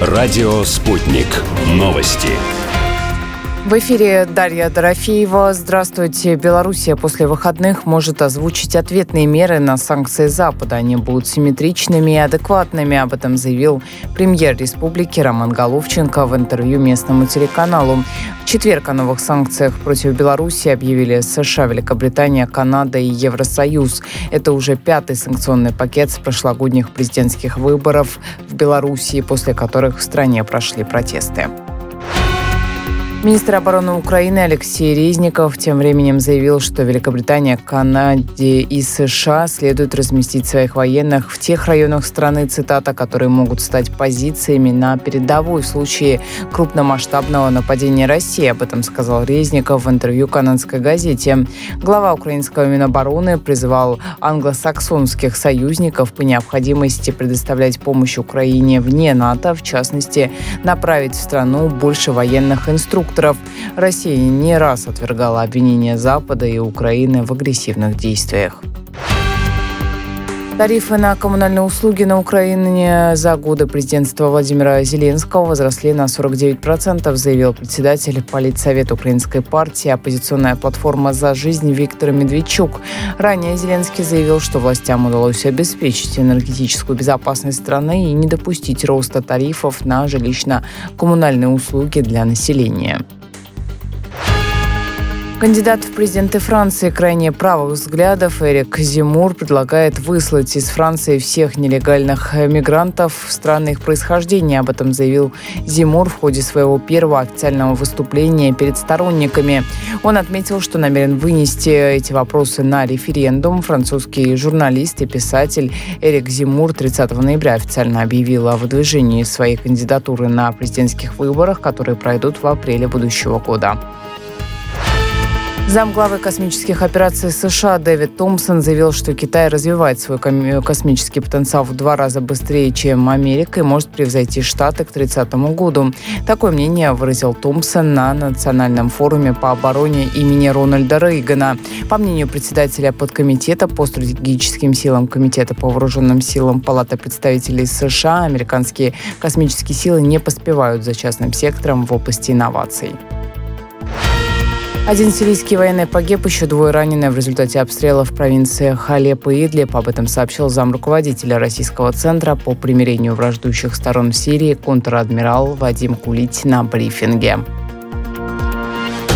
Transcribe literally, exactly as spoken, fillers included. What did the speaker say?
Радио «Спутник». Новости. В эфире Дарья Дорофеева. Здравствуйте. Белоруссия после выходных может озвучить ответные меры на санкции Запада. Они будут симметричными и адекватными. Об этом заявил премьер республики Роман Головченко в интервью местному телеканалу. В четверг о новых санкциях против Беларуси объявили США, Великобритания, Канада и Евросоюз. Это уже пятый санкционный пакет с прошлогодних президентских выборов в Беларуси, после которых в стране прошли протесты. Министр обороны Украины Алексей Резников тем временем заявил, что Великобритания, Канаде и США следует разместить своих военных в тех районах страны, цитата, которые могут стать позициями на передовой в случае крупномасштабного нападения России. Об этом сказал Резников в интервью канадской газете. Глава украинского Минобороны призвал англосаксонских союзников по необходимости предоставлять помощь Украине вне НАТО, в частности, направить в страну больше военных инструкторов. Россия не раз отвергала обвинения Запада и Украины в агрессивных действиях. Тарифы на коммунальные услуги на Украине за годы президентства Владимира Зеленского возросли на сорок девять процентов, заявил председатель Политсовета Украинской партии «Оппозиционная платформа за жизнь» Виктор Медведчук. Ранее Зеленский заявил, что властям удалось обеспечить энергетическую безопасность страны и не допустить роста тарифов на жилищно-коммунальные услуги для населения. Кандидат в президенты Франции крайне правых взглядов Эрик Земмур предлагает выслать из Франции всех нелегальных мигрантов в страны их происхождения. Об этом заявил Земмур в ходе своего первого официального выступления перед сторонниками. Он отметил, что намерен вынести эти вопросы на референдум. Французский журналист и писатель Эрик Земмур тридцатого ноября официально объявил о выдвижении своей кандидатуры на президентских выборах, которые пройдут в апреле будущего года. Замглавы космических операций США Дэвид Томпсон заявил, что Китай развивает свой космический потенциал в два раза быстрее, чем Америка, и может превзойти Штаты к тридцатому году. Такое мнение выразил Томпсон на Национальном форуме по обороне имени Рональда Рейгана. По мнению председателя подкомитета по стратегическим силам Комитета по вооруженным силам Палаты представителей США, американские космические силы не поспевают за частным сектором в области инноваций. Один сирийский военный погиб, еще двое ранены в результате обстрелов в провинциях Алеппо и Идлиб. Об этом сообщил замруководителя Российского центра по примирению враждующих сторон в Сирии контр-адмирал Вадим Кулить на брифинге.